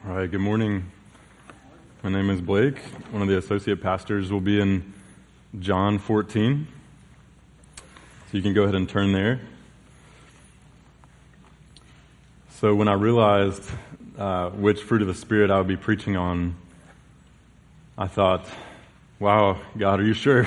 All right, good morning. My name is Blake. One of the associate pastors will be in John 14. So you can go ahead and turn there. So when I realized which fruit of the Spirit I would be preaching on, I thought, wow, God, are you sure?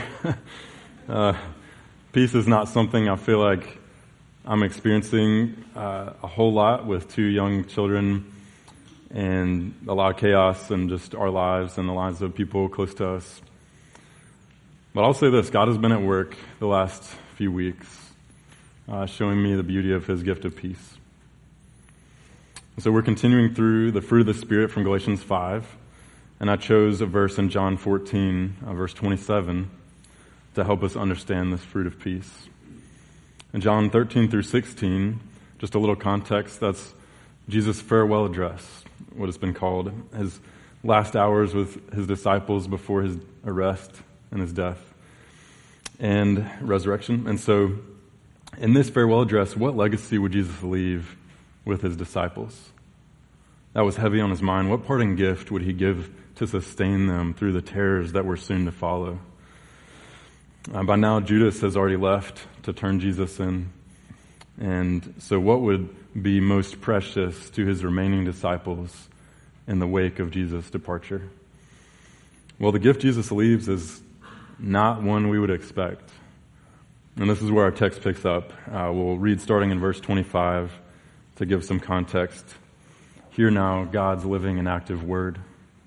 Peace is not something I feel like I'm experiencing a whole lot with two young children and a lot of chaos in just our lives and the lives of people close to us. But I'll say this, God has been at work the last few weeks, showing me the beauty of His gift of peace. And so we're continuing through the fruit of the Spirit from Galatians 5, and I chose a verse in John 14, verse 27, to help us understand this fruit of peace. In John 13 through 16, just a little context, that's Jesus' farewell address, what it's been called, his last hours with his disciples before his arrest and his death and resurrection. And so in this farewell address, what legacy would Jesus leave with his disciples? That was heavy on his mind. What parting gift would he give to sustain them through the terrors that were soon to follow? By now, Judas has already left to turn Jesus in. And so what would be most precious to his remaining disciples in the wake of Jesus' departure? Well, the gift Jesus leaves is not one we would expect. And this is where our text picks up. We'll read starting in verse 25 to give some context. Hear now God's living and active word.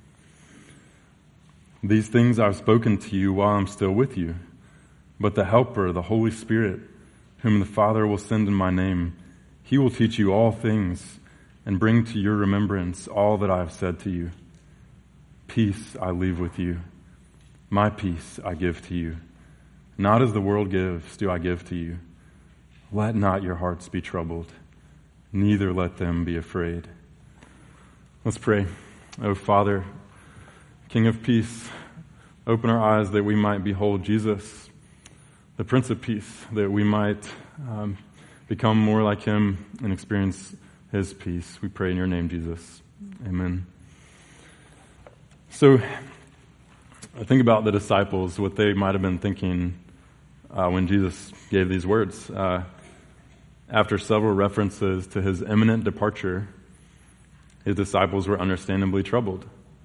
These things I've spoken to you while I'm still with you. But the Helper, the Holy Spirit, whom the Father will send in my name, He will teach you all things and bring to your remembrance all that I have said to you. Peace I leave with you. My peace I give to you. Not as the world gives do I give to you. Let not your hearts be troubled, neither let them be afraid. Let's pray. Oh Father, King of peace, open our eyes that we might behold Jesus, the Prince of Peace, that we might become more like Him and experience His peace. We pray in your name, Jesus. Amen. So, I think about the disciples, what they might have been thinking when Jesus gave these words. After several references to His imminent departure, His disciples were understandably troubled.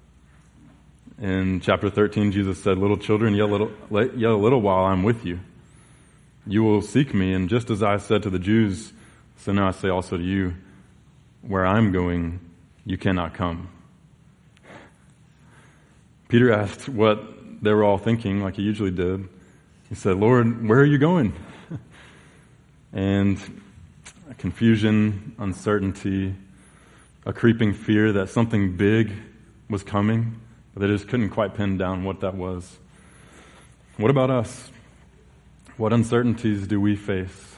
In chapter 13, Jesus said, "Little children, yet a little while I'm with you. You will seek me, and just as I said to the Jews, so now I say also to you, where I'm going, you cannot come." Peter asked what they were all thinking, like he usually did. He said, "Lord, where are you going?" And confusion, uncertainty, a creeping fear that something big was coming, but they just couldn't quite pin down what that was. What about us? What uncertainties do we face?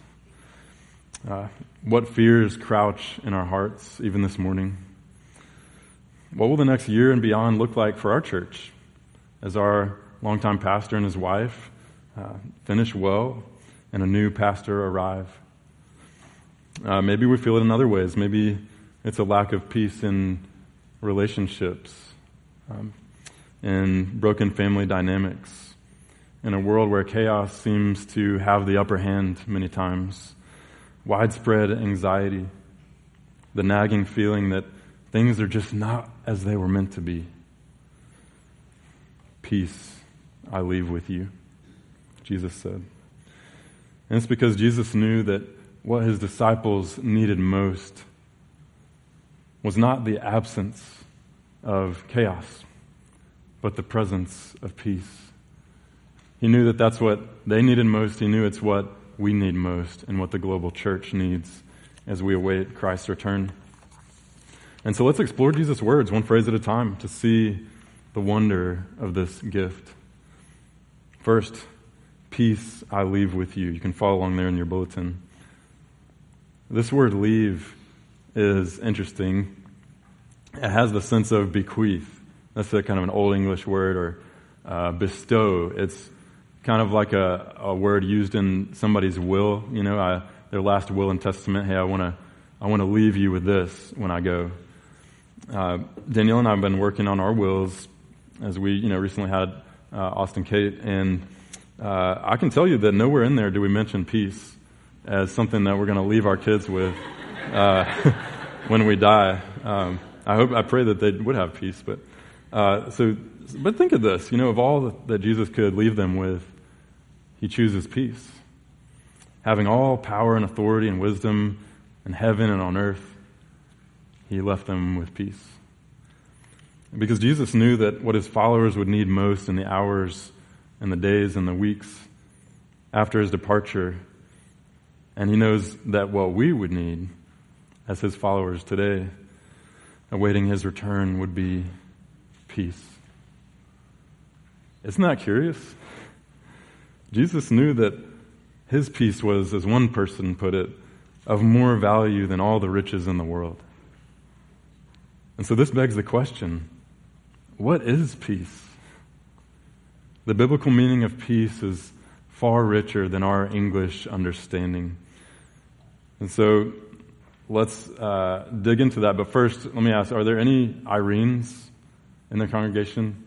What fears crouch in our hearts, even this morning? What will the next year and beyond look like for our church as our longtime pastor and his wife finish well and a new pastor arrive? Maybe we feel it in other ways. Maybe it's a lack of peace in relationships, in broken family dynamics, in a world where chaos seems to have the upper hand many times, widespread anxiety, the nagging feeling that things are just not as they were meant to be. Peace I leave with you, Jesus said. And it's because Jesus knew that what His disciples needed most was not the absence of chaos, but the presence of peace. He knew that that's what they needed most. He knew it's what we need most and what the global church needs as we await Christ's return. And so let's explore Jesus' words one phrase at a time to see the wonder of this gift. First, peace I leave with you. You can follow along there in your bulletin. This word leave is interesting. It has the sense of bequeath. That's a kind of an old English word, or bestow. It's kind of like a word used in somebody's will, their last will and testament. Hey, I want to leave you with this when I go. Danielle and I have been working on our wills as we, recently had Austin Kate, and I can tell you that nowhere in there do we mention peace as something that we're going to leave our kids with when we die. I pray that they would have peace, but think of this, of all that Jesus could leave them with, he chooses peace. Having all power and authority and wisdom in heaven and on earth, he left them with peace. Because Jesus knew that what his followers would need most in the hours and the days and the weeks after his departure, and he knows that what we would need as his followers today, awaiting his return, would be peace. Isn't that curious? Jesus knew that his peace was, as one person put it, of more value than all the riches in the world. And so this begs the question, what is peace? The biblical meaning of peace is far richer than our English understanding. And so let's dig into that. But first, let me ask, are there any Irenes in the congregation?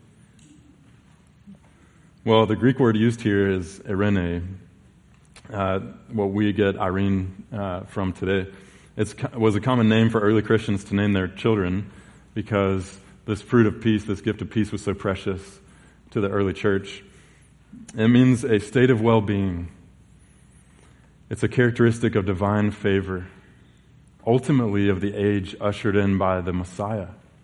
Well, the Greek word used here is Irene, what we get Irene from today. It was a common name for early Christians to name their children because this fruit of peace, this gift of peace, was so precious to the early church. It means a state of well-being. It's a characteristic of divine favor, ultimately of the age ushered in by the Messiah.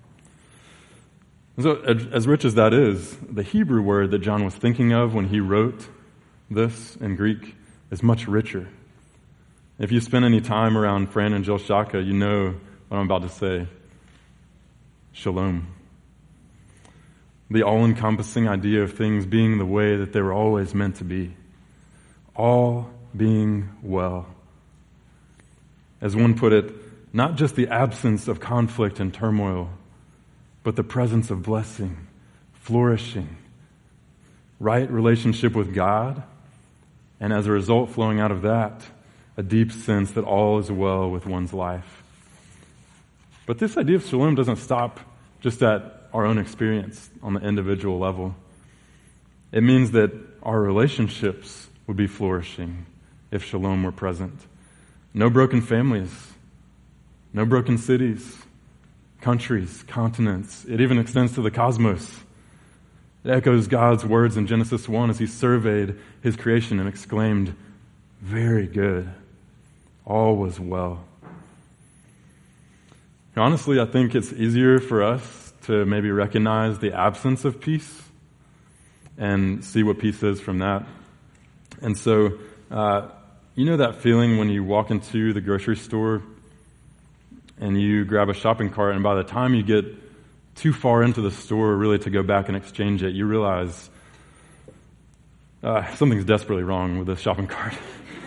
So, as rich as that is, the Hebrew word that John was thinking of when he wrote this in Greek is much richer. If you spend any time around Fran and Jill Shaka, you know what I'm about to say. Shalom. The all-encompassing idea of things being the way that they were always meant to be. All being well. As one put it, not just the absence of conflict and turmoil, but the presence of blessing, flourishing, right relationship with God, and as a result flowing out of that, a deep sense that all is well with one's life. But this idea of shalom doesn't stop just at our own experience on the individual level. It means that our relationships would be flourishing if shalom were present. No broken families, no broken cities, countries, continents. It even extends to the cosmos. It echoes God's words in Genesis 1 as he surveyed his creation and exclaimed, "Very good. All was well." Honestly, I think it's easier for us to maybe recognize the absence of peace and see what peace is from that. And so, that feeling when you walk into the grocery store and you grab a shopping cart, and by the time you get too far into the store really to go back and exchange it, you realize something's desperately wrong with this shopping cart.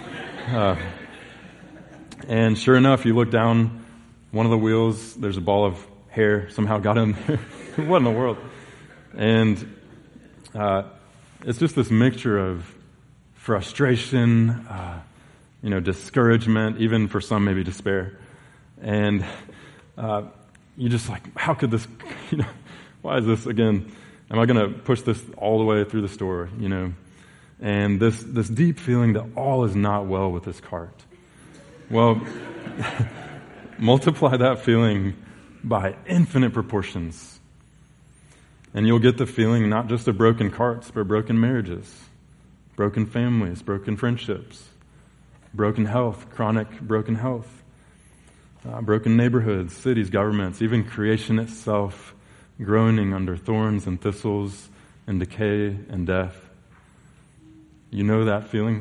And sure enough, you look down one of the wheels, there's a ball of hair somehow got in there. What in the world? And it's just this mixture of frustration, discouragement, even for some maybe despair. And you just like, how could this, why is this again? Am I going to push this all the way through the store, And this deep feeling that all is not well with this cart. Well, multiply that feeling by infinite proportions. And you'll get the feeling not just of broken carts, but broken marriages, broken families, broken friendships, broken health, chronic broken health, broken neighborhoods, cities, governments, even creation itself groaning under thorns and thistles and decay and death. You know that feeling?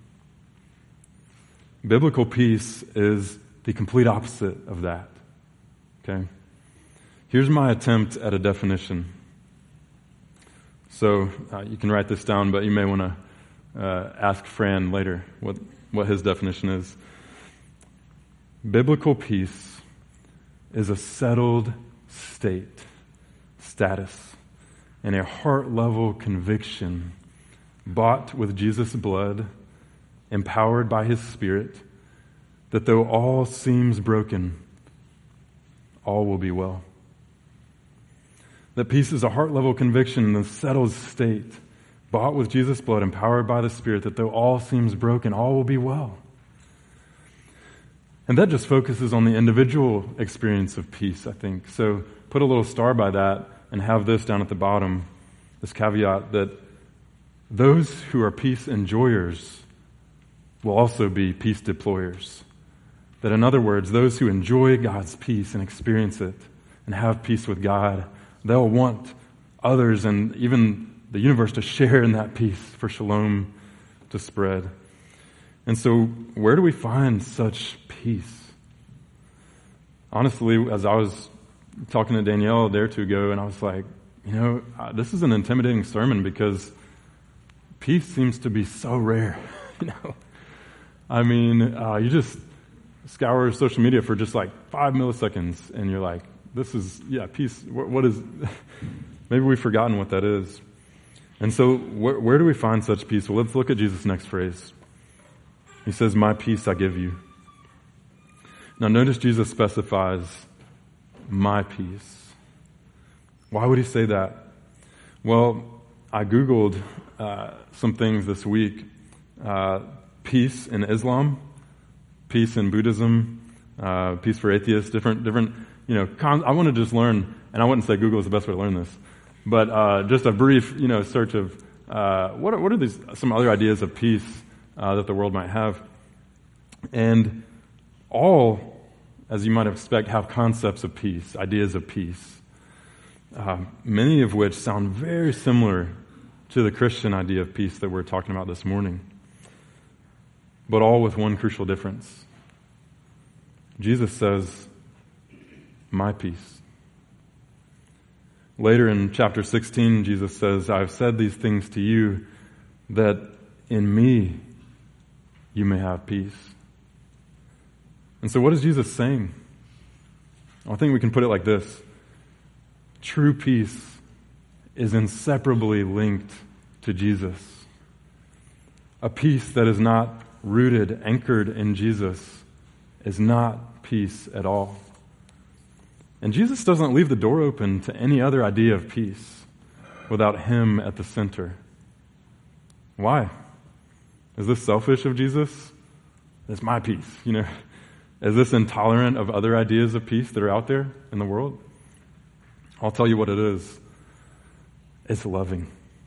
Biblical peace is the complete opposite of that. Okay? Here's my attempt at a definition. So you can write this down, but you may want to ask Fran later what his definition is. Biblical peace is a settled status, and a heart-level conviction bought with Jesus' blood, empowered by his Spirit, that though all seems broken, all will be well. That peace is a heart-level conviction, the settled state, bought with Jesus' blood, empowered by the Spirit, that though all seems broken, all will be well. And that just focuses on the individual experience of peace, I think. So put a little star by that and have this down at the bottom, this caveat that those who are peace enjoyers will also be peace deployers. That in other words, those who enjoy God's peace and experience it and have peace with God, they'll want others and even the universe to share in that peace, for shalom to spread. And so, where do we find such peace? Honestly, as I was talking to Danielle a day or two ago, and I was like, this is an intimidating sermon because peace seems to be so rare. I mean, you just scour social media for just like 5 milliseconds, and you're like, peace. What is? Maybe we've forgotten what that is. And so, where do we find such peace? Well, let's look at Jesus' next phrase. He says, "My peace I give you." Now, notice Jesus specifies my peace. Why would he say that? Well, I Googled some things this week. Peace in Islam, peace in Buddhism, peace for atheists, different. I want to just learn, and I wouldn't say Google is the best way to learn this, but just a brief, search of what are these some other ideas of peace that the world might have, and all, as you might expect, have concepts of peace, ideas of peace, many of which sound very similar to the Christian idea of peace that we're talking about this morning, but all with one crucial difference. Jesus says, "My peace." Later in chapter 16, Jesus says, "I've said these things to you that in me you may have peace." And so what is Jesus saying? I think we can put it like this. True peace is inseparably linked to Jesus. A peace that is not rooted, anchored in Jesus is not peace at all. And Jesus doesn't leave the door open to any other idea of peace without Him at the center. Why? Is this selfish of Jesus? It's my peace, Is this intolerant of other ideas of peace that are out there in the world? I'll tell you what it is. It's loving.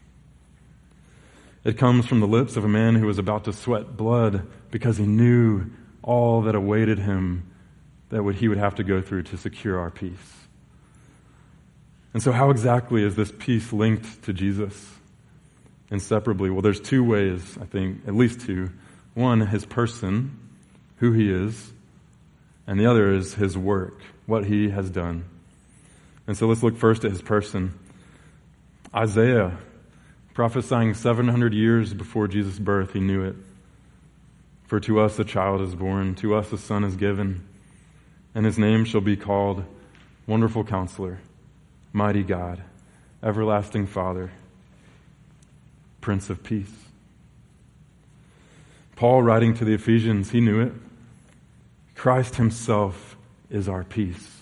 It comes from the lips of a man who was about to sweat blood because he knew all that awaited him that he would have to go through to secure our peace. And so how exactly is this peace linked to Jesus inseparably? Well, there's two ways, I think, at least two. One, His person, who He is, and the other is His work, what He has done. And so let's look first at His person. Isaiah, prophesying 700 years before Jesus' birth, he knew it. "For to us a child is born, to us a son is given, and His name shall be called Wonderful Counselor, Mighty God, Everlasting Father, Prince of Peace." Paul, writing to the Ephesians, he knew it. Christ Himself is our peace.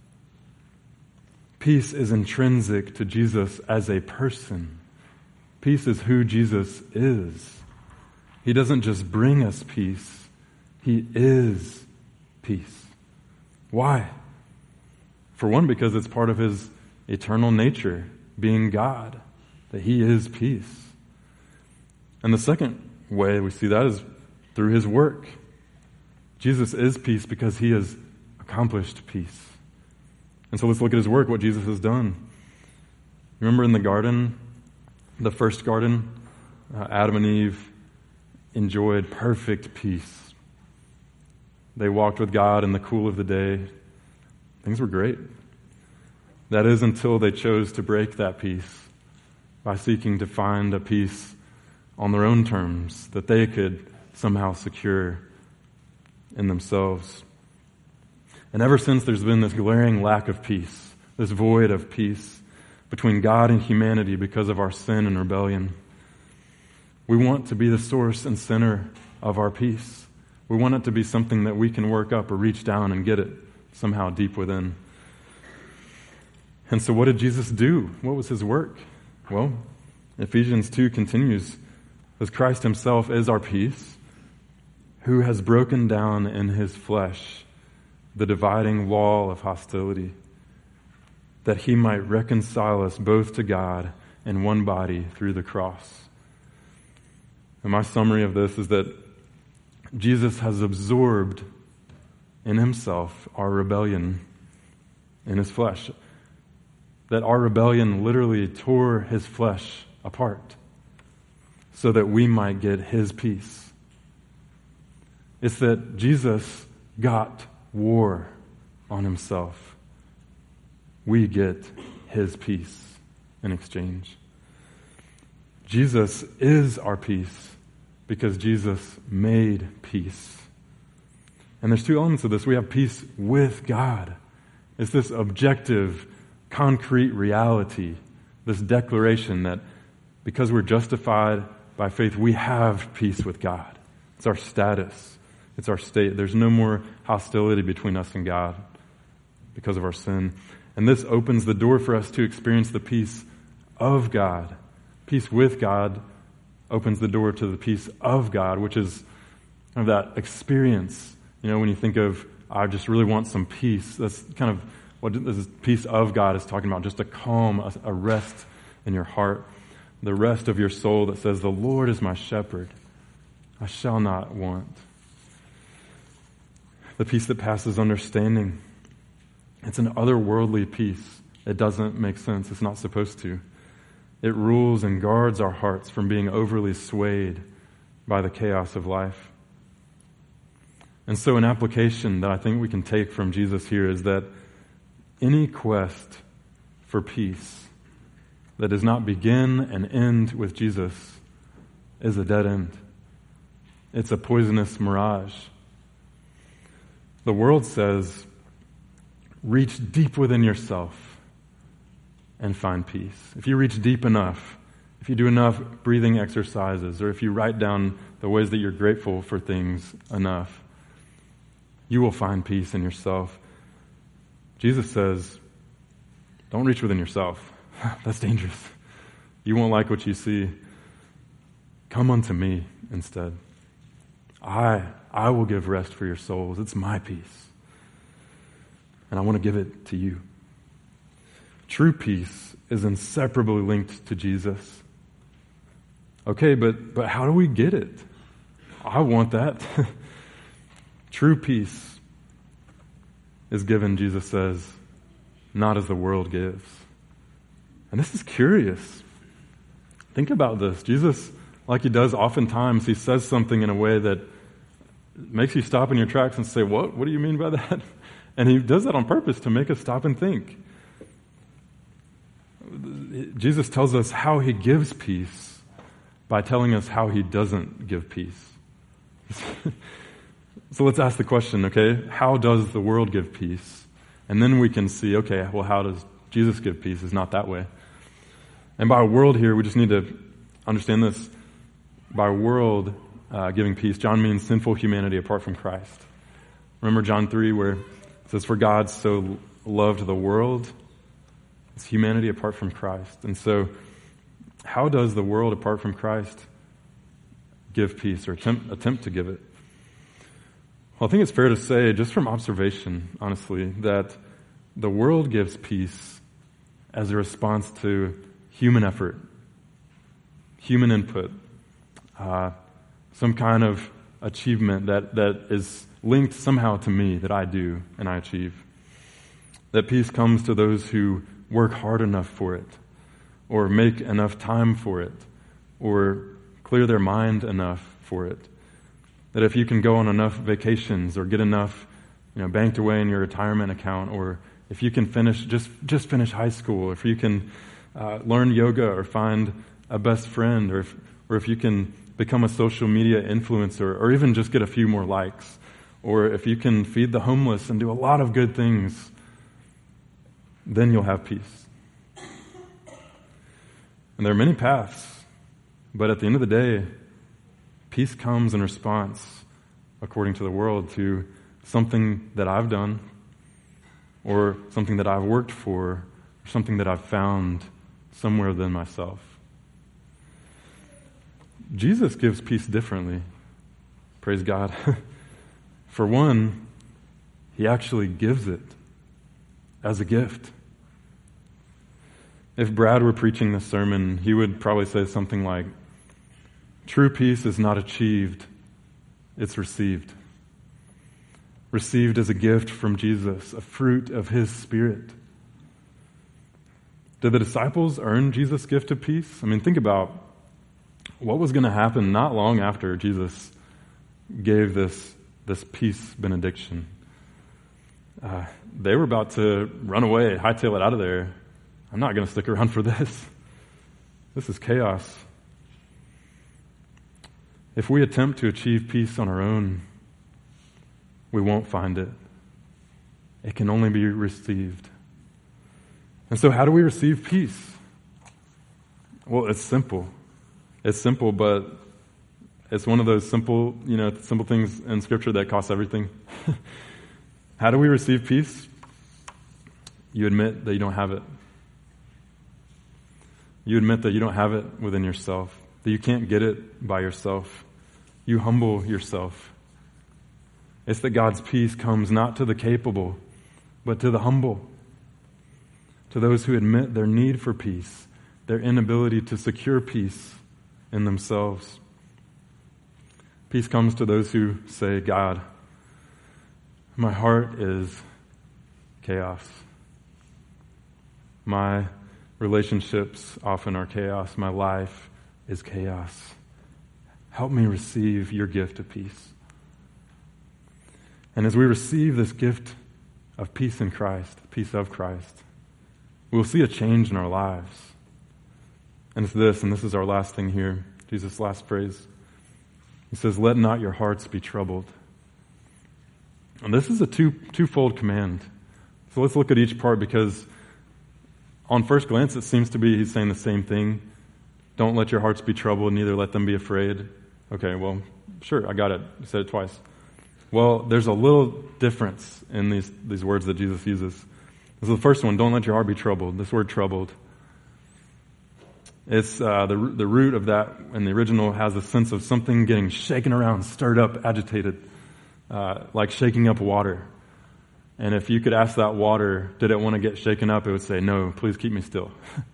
Peace is intrinsic to Jesus as a person. Peace is who Jesus is. He doesn't just bring us peace, He is peace. Why? For one, because it's part of His eternal nature, being God, that He is peace. And the second way we see that is through His work. Jesus is peace because He has accomplished peace. And so let's look at His work, what Jesus has done. Remember in the garden, the first garden, Adam and Eve enjoyed perfect peace. They walked with God in the cool of the day. Things were great. That is until they chose to break that peace by seeking to find a peace on their own terms that they could somehow secure in themselves. And ever since, there's been this glaring lack of peace, this void of peace between God and humanity because of our sin and rebellion. We want to be the source and center of our peace. We want it to be something that we can work up or reach down and get it somehow deep within. And so what did Jesus do? What was his work? Well, Ephesians 2 continues, as Christ himself is our peace, who has broken down in his flesh the dividing wall of hostility, that he might reconcile us both to God in one body through the cross. And my summary of this is that Jesus has absorbed in himself our rebellion in his flesh. That our rebellion literally tore his flesh apart so that we might get his peace. It's that Jesus got war on himself. We get his peace in exchange. Jesus is our peace because Jesus made peace. And there's two elements of this. We have peace with God. It's this objective, concrete reality, this declaration that because we're justified by faith, we have peace with God. It's our status. It's our state. There's no more hostility between us and God because of our sin. And this opens the door for us to experience the peace of God. Peace with God opens the door to the peace of God, which is kind of that experience. You know, when you think of, I just really want some peace, that's kind of what this peace of God is talking about, just a calm, a rest in your heart, the rest of your soul that says, the Lord is my shepherd, I shall not want. The peace that passes understanding. It's an otherworldly peace. It doesn't make sense. It's not supposed to. It rules and guards our hearts from being overly swayed by the chaos of life. And so an application that I think we can take from Jesus here is that any quest for peace that does not begin and end with Jesus is a dead end. It's a poisonous mirage. The world says, reach deep within yourself and find peace. If you reach deep enough, if you do enough breathing exercises, or if you write down the ways that you're grateful for things enough, you will find peace in yourself. Jesus says, don't reach within yourself. That's dangerous. You won't like what you see. Come unto me instead. I will give rest for your souls. It's my peace. And I want to give it to you. True peace is inseparably linked to Jesus. Okay, but how do we get it? I want that. True peace is given, Jesus says, not as the world gives. And this is curious. Think about this. Jesus, like he does oftentimes, he says something in a way that makes you stop in your tracks and say, what? What do you mean by that? And he does that on purpose to make us stop and think. Jesus tells us how he gives peace by telling us how he doesn't give peace. So let's ask the question, okay, how does the world give peace? And then we can see, okay, well, how does Jesus give peace? It's not that way. And by world here, we just need to understand this. By world giving peace, John means sinful humanity apart from Christ. Remember John 3 where it says, for God so loved the world. It's humanity apart from Christ. And so how does the world apart from Christ give peace or attempt to give it? Well, I think it's fair to say, just from observation, honestly, that the world gives peace as a response to human effort, human input, some kind of achievement that is linked somehow to me, that I do and I achieve. That peace comes to those who work hard enough for it, or make enough time for it, or clear their mind enough for it. That if you can go on enough vacations or get enough, banked away in your retirement account, or if you can just finish high school, if you can learn yoga or find a best friend, or if you can become a social media influencer, or even just get a few more likes, or if you can feed the homeless and do a lot of good things, then you'll have peace. And there are many paths, but at the end of the day, peace comes in response, according to the world, to something that I've done, or something that I've worked for, or or something that I've found somewhere within myself. Jesus gives peace differently. Praise God. For one, he actually gives it as a gift. If Brad were preaching this sermon, he would probably say something like, true peace is not achieved, it's received. Received as a gift from Jesus, a fruit of his Spirit. Did the disciples earn Jesus' gift of peace? I mean, think about what was going to happen not long after Jesus gave this peace benediction. They were about to run away, hightail it out of there. I'm not going to stick around for this. This is chaos. If we attempt to achieve peace on our own, we won't find it. It can only be received. And so how do we receive peace? Well, it's simple. It's simple, but it's one of those simple things in Scripture that costs everything. How do we receive peace? You admit that you don't have it. You admit that you don't have it within yourself, that you can't get it by yourself. You humble yourself. It's that God's peace comes not to the capable, but to the humble, to those who admit their need for peace, their inability to secure peace in themselves. Peace comes to those who say, God, my heart is chaos. My relationships often are chaos. My life is chaos. Help me receive your gift of peace. And as we receive this gift of peace in Christ, peace of Christ, we'll see a change in our lives. And it's this, and this is our last thing here, Jesus' last phrase. He says, let not your hearts be troubled. And this is a twofold command. So let's look at each part, because on first glance it seems to be he's saying the same thing. Don't let your hearts be troubled, neither let them be afraid. Okay, well, sure, I got it. You said it twice. Well, there's a little difference in these words that Jesus uses. This is the first one, don't let your heart be troubled. This word troubled. It's the root of that in the original has a sense of something getting shaken around, stirred up, agitated, like shaking up water. And if you could ask that water, did it want to get shaken up, it would say, no, please keep me still.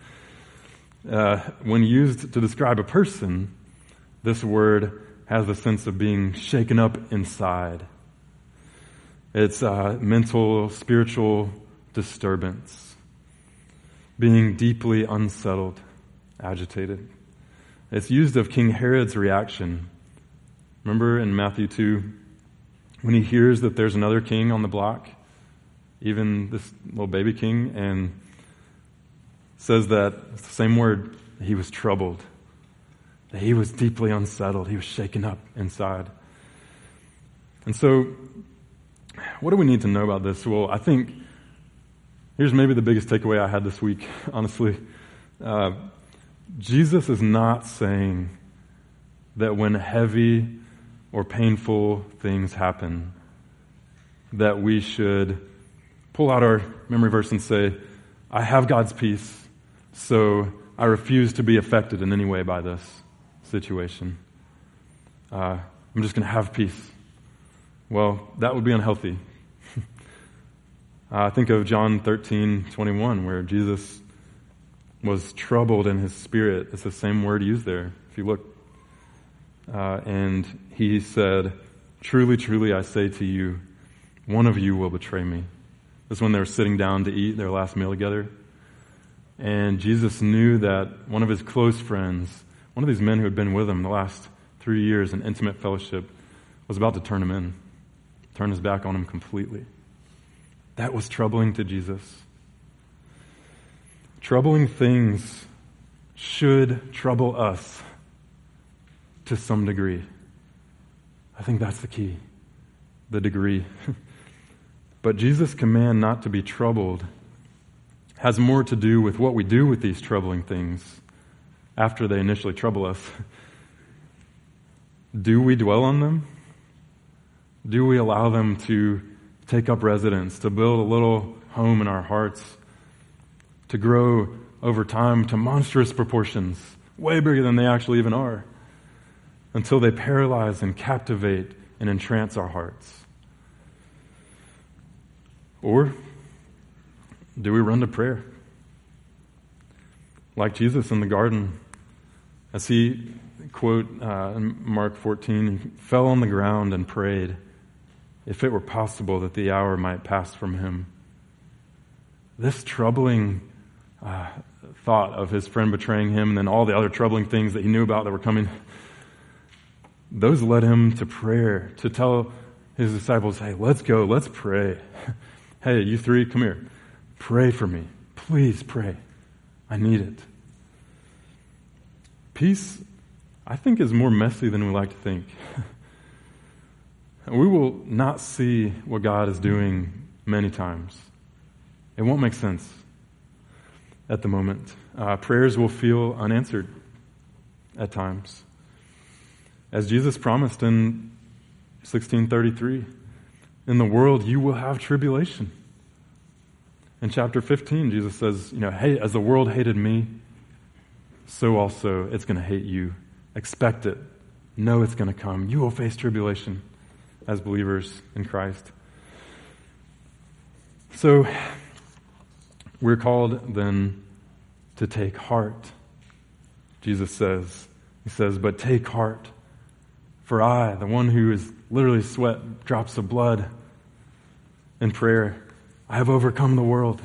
When used to describe a person, this word has the sense of being shaken up inside. It's mental, spiritual disturbance, being deeply unsettled, agitated. It's used of King Herod's reaction. Remember in Matthew 2, when he hears that there's another king on the block, even this little baby king, and says that, it's the same word, he was troubled. That he was deeply unsettled. He was shaken up inside. And so, what do we need to know about this? Well, I think here's maybe the biggest takeaway I had this week, honestly. Jesus is not saying that when heavy or painful things happen, that we should pull out our memory verse and say, I have God's peace, so I refuse to be affected in any way by this situation. I'm just going to have peace. Well, that would be unhealthy. Think of John 13:21, where Jesus was troubled in his spirit. It's the same word used there, if you look. And he said, truly, truly, I say to you, one of you will betray me. This is when they were sitting down to eat their last meal together. And Jesus knew that one of his close friends, one of these men who had been with him the last 3 years in intimate fellowship, was about to turn him in, turn his back on him completely. That was troubling to Jesus. Troubling things should trouble us to some degree. I think that's the key, the degree. But Jesus' command not to be troubled has more to do with what we do with these troubling things after they initially trouble us. Do we dwell on them? Do we allow them to take up residence, to build a little home in our hearts, to grow over time to monstrous proportions, way bigger than they actually even are, until they paralyze and captivate and entrance our hearts? Or do we run to prayer? Like Jesus in the garden, as he, quote, in Mark 14, he fell on the ground and prayed, if it were possible that the hour might pass from him. This troubling thought of his friend betraying him and then all the other troubling things that he knew about that were coming, those led him to prayer, to tell his disciples, hey, let's go, let's pray. Hey, you three, come here. Pray for me. Please pray. I need it. Peace, I think, is more messy than we like to think. We will not see what God is doing many times. It won't make sense at the moment. Prayers will feel unanswered at times. As Jesus promised in 16:33, in the world you will have tribulation. In chapter 15, Jesus says, hey, as the world hated me, so also it's going to hate you. Expect it. Know it's going to come. You will face tribulation as believers in Christ. So, we're called then to take heart. Jesus says, he says, but take heart, for I, the one who is literally sweat drops of blood in prayer, I have overcome the world.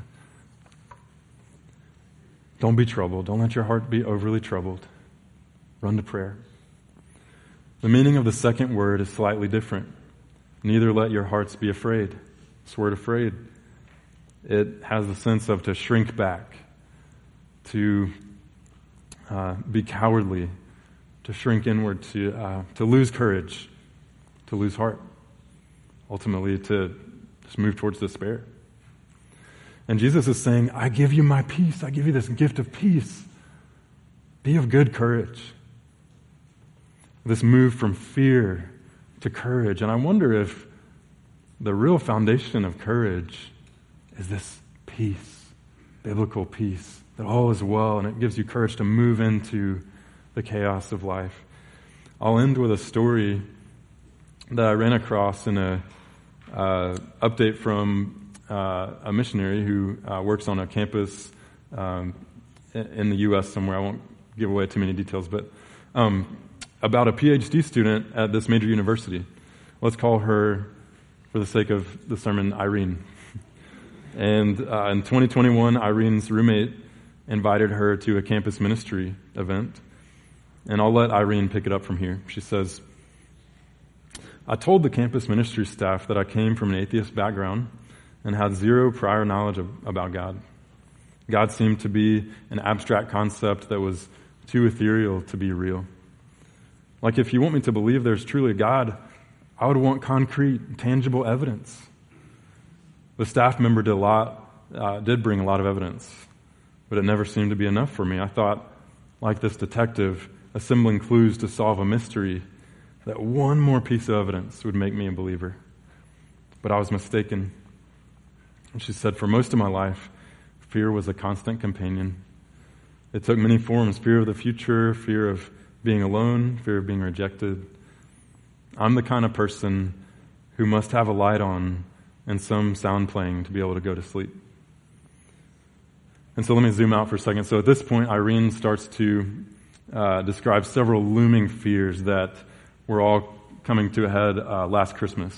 Don't be troubled. Don't let your heart be overly troubled. Run to prayer. The meaning of the second word is slightly different. Neither let your hearts be afraid. This word afraid, it has the sense of to shrink back, to be cowardly, to shrink inward, to lose courage, to lose heart, ultimately to just move towards despair. And Jesus is saying, I give you my peace. I give you this gift of peace. Be of good courage. This move from fear to courage. And I wonder if the real foundation of courage is this peace, biblical peace, that all is well, and it gives you courage to move into the chaos of life. I'll end with a story that I ran across in a update from a missionary who works on a campus in the U.S. somewhere. I won't give away too many details, but about a PhD student at this major university. Let's call her, for the sake of the sermon, Irene. And in 2021, Irene's roommate invited her to a campus ministry event. And I'll let Irene pick it up from here. She says, I told the campus ministry staff that I came from an atheist background and had zero prior knowledge about God. God seemed to be an abstract concept that was too ethereal to be real. Like, if you want me to believe there's truly a God, I would want concrete, tangible evidence. The staff member did bring a lot of evidence, but it never seemed to be enough for me. I thought, like this detective, assembling clues to solve a mystery, that one more piece of evidence would make me a believer. But I was mistaken. And she said, for most of my life, fear was a constant companion. It took many forms: fear of the future, fear of being alone, fear of being rejected. I'm the kind of person who must have a light on and some sound playing to be able to go to sleep. And so let me zoom out for a second. So at this point, Irene starts to describe several looming fears that were all coming to a head last Christmas.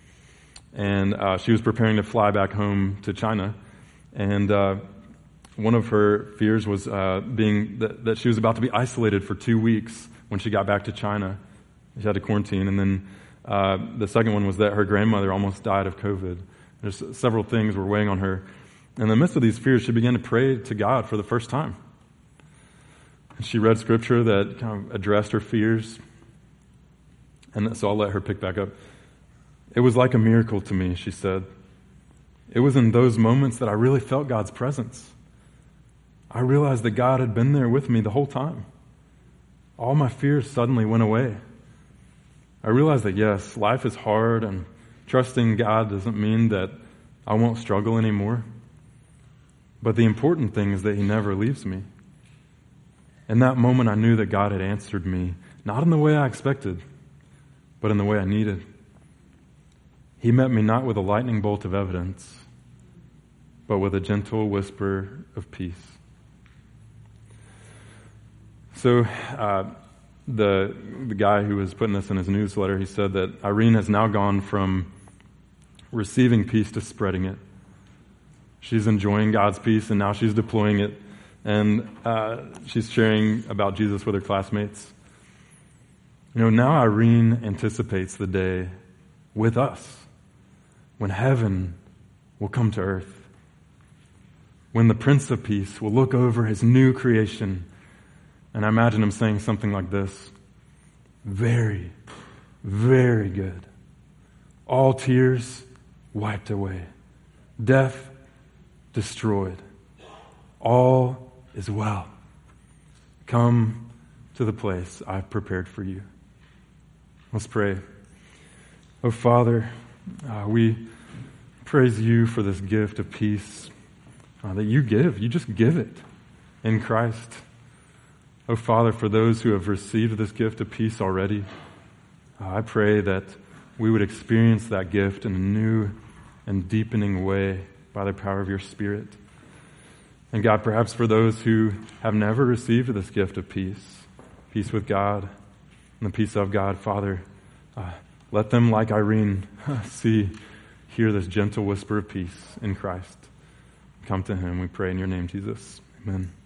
And she was preparing to fly back home to China. And one of her fears was being that she was about to be isolated for 2 weeks when she got back to China. She had to quarantine. And then the second one was that her grandmother almost died of COVID. There's several things were weighing on her. In the midst of these fears, she began to pray to God for the first time. And she read scripture that kind of addressed her fears. And so I'll let her pick back up. It was like a miracle to me, she said. It was in those moments that I really felt God's presence. I realized that God had been there with me the whole time. All my fears suddenly went away. I realized that, yes, life is hard, and trusting God doesn't mean that I won't struggle anymore. But the important thing is that he never leaves me. In that moment, I knew that God had answered me, not in the way I expected, but in the way I needed. He met me not with a lightning bolt of evidence, but with a gentle whisper of peace. So the guy who was putting this in his newsletter, he said that Irene has now gone from receiving peace to spreading it. She's enjoying God's peace, and now she's deploying it. And she's sharing about Jesus with her classmates. Now Irene anticipates the day with us when heaven will come to earth, when the Prince of Peace will look over his new creation. And I imagine him saying something like this: very, very good. All tears wiped away. Death destroyed. All is well. Come to the place I've prepared for you. Let's pray. Oh, Father, we praise you for this gift of peace that you give. You just give it in Christ. Oh, Father, for those who have received this gift of peace already, I pray that we would experience that gift in a new and deepening way by the power of your Spirit. And God, perhaps for those who have never received this gift of peace with God and the peace of God, Father, let them, like Irene, hear this gentle whisper of peace in Christ. Come to him, we pray in your name, Jesus. Amen.